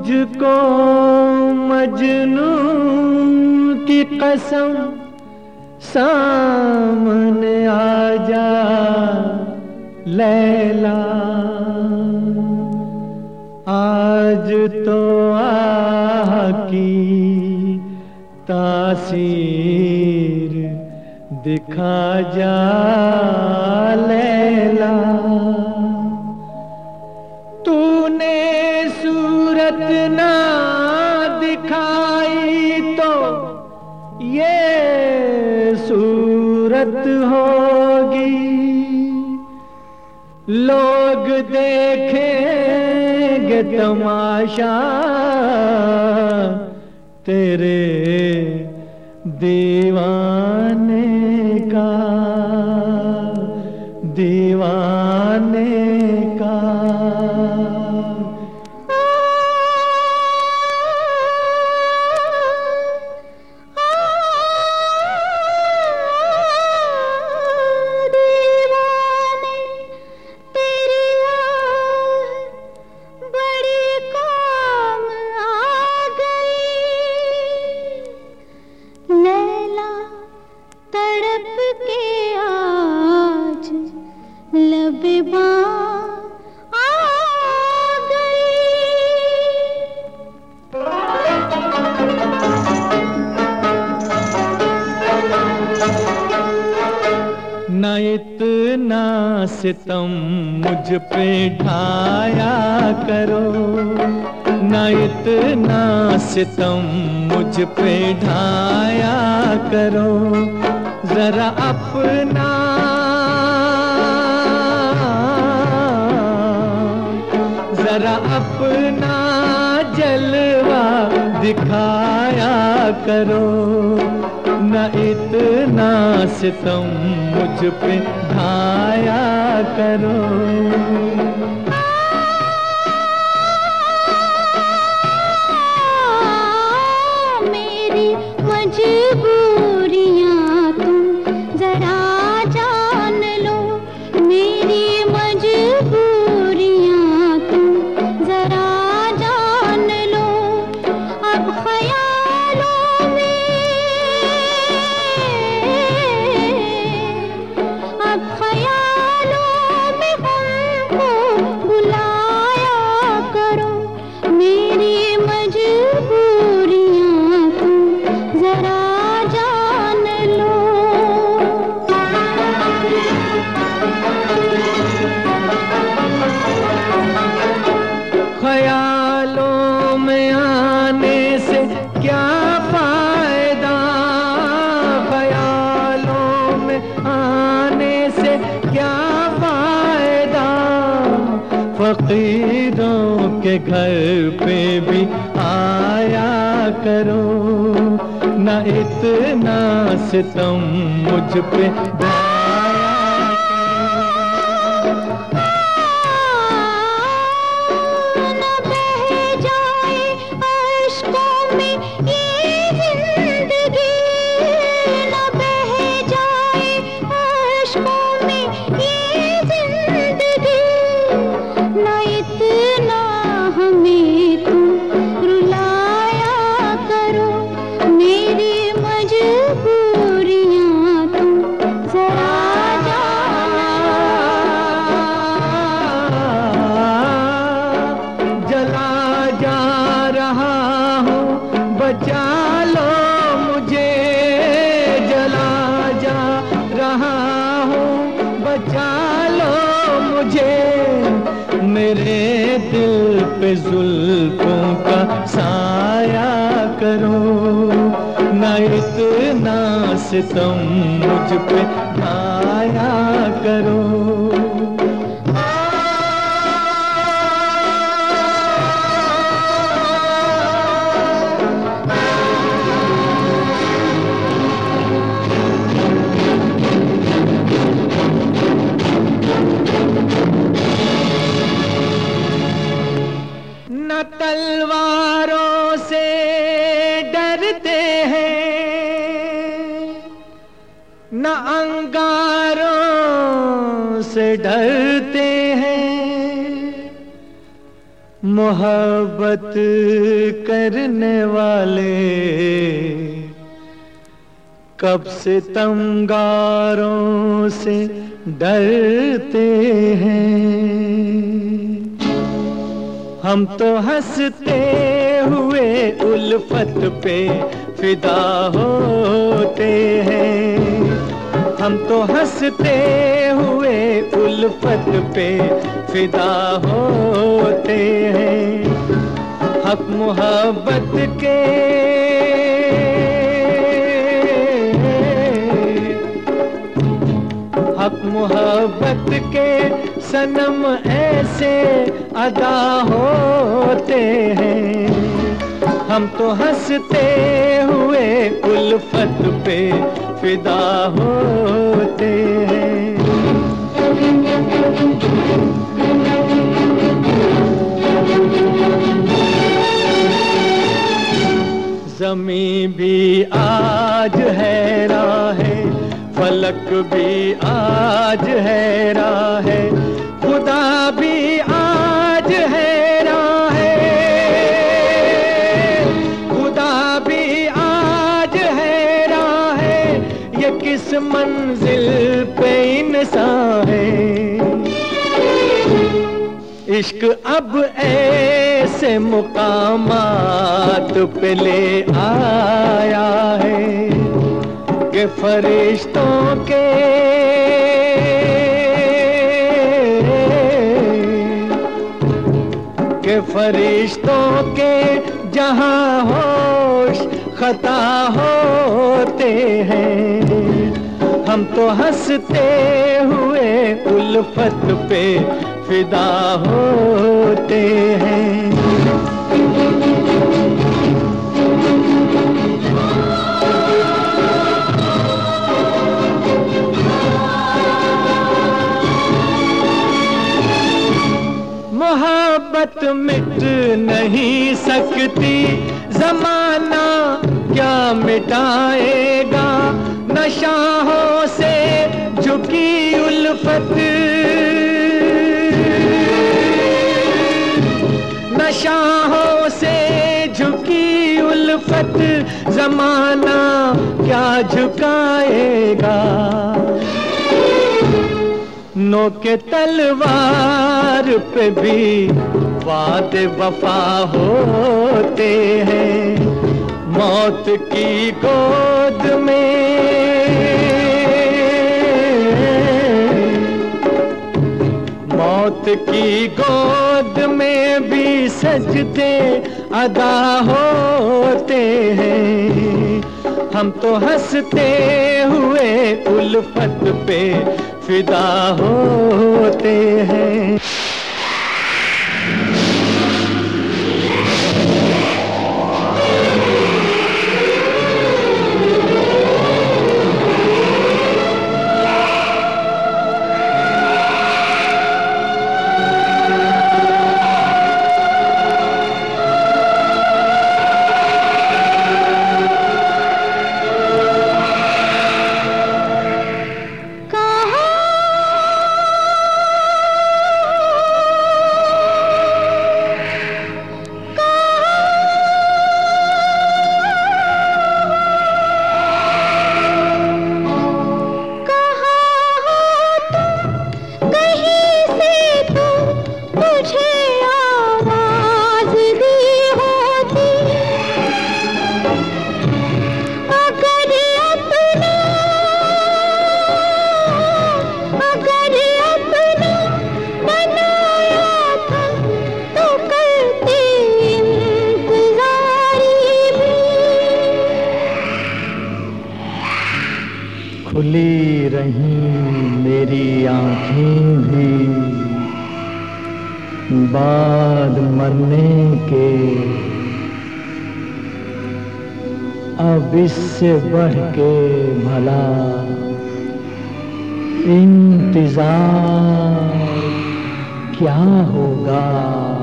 मुझको मजनू की कसम सामने आ जा लैला, आज तो आह की तासीर दिखा जा लैला। तूने सूरत ना दिखाई तो ये सूरत होगी, लोग देखेंगे तमाशा तेरे दीवाने का, दीवाने का। न इतना सितम मुझ पे ढाया करो, न इतना सितम मुझ पे ढाया करो, जरा अपना जलवा दिखाया करो, न इतना सितम मुझ पे ढाया करो। मेरी मजबूरियां तुम जरा जान लो, मेरी मजबूरियां तुम जरा जान लो। अब ख्यालों में हमको बुलाया करो, मेरी मजबूरियां तुम जरा जान लो। ख्यालों में आने से क्या फायदा, ख्यालों में आने से क्या फायदा, फकीरों के घर पे भी आया करो, न इतना सितम मुझ पे बचा लो मुझे, जला जा रहा हूँ, बचा लो मुझे, मेरे दिल पे जुल्फों का साया करो, न इतना सितम मुझ पे ढाया करो। तलवारों से डरते हैं, न अंगारों से डरते हैं, मोहब्बत करने वाले कब से तमगारों से डरते हैं। हम तो हंसते हुए उल्फत पे फिदा होते हैं। हम तो हंसते हुए उल्फत पे फिदा होते हैं। हक मोहब्बत के हक मोहब्बत के सनम ऐसे अदा होते हैं। हम तो हंसते हुए उल्फत पे फिदा होते हैं। ज़मीं भी आज हैरान है, फलक भी आज हैरान है, खुदा भी आज हैरान है, खुदा भी आज हैरान है, ये किस मंजिल पे इंसान है। इश्क अब ऐसे मुकामात पे ले आया है कि फरिश्तों के जहां होश खता होते हैं। हम तो हंसते हुए उल्फत पे फिदा होते हैं। मोहब्बत मिट नहीं सकती, ज़माना क्या मिटाएगा। नशाहों से झुकी उल्फत, नशाहों से झुकी उल्फत, ज़माना क्या झुकाएगा। नोके तलवार पे भी वादे वफा होते हैं। मौत की गोद में, मौत की गोद में भी सजदे अदा होते हैं। हम तो हंसते हुए उल्फत पे फिदा होते हैं। खुली रहीं मेरी आँखें भी बाद मरने के, अब इससे बढ़ के भला इंतजार क्या होगा।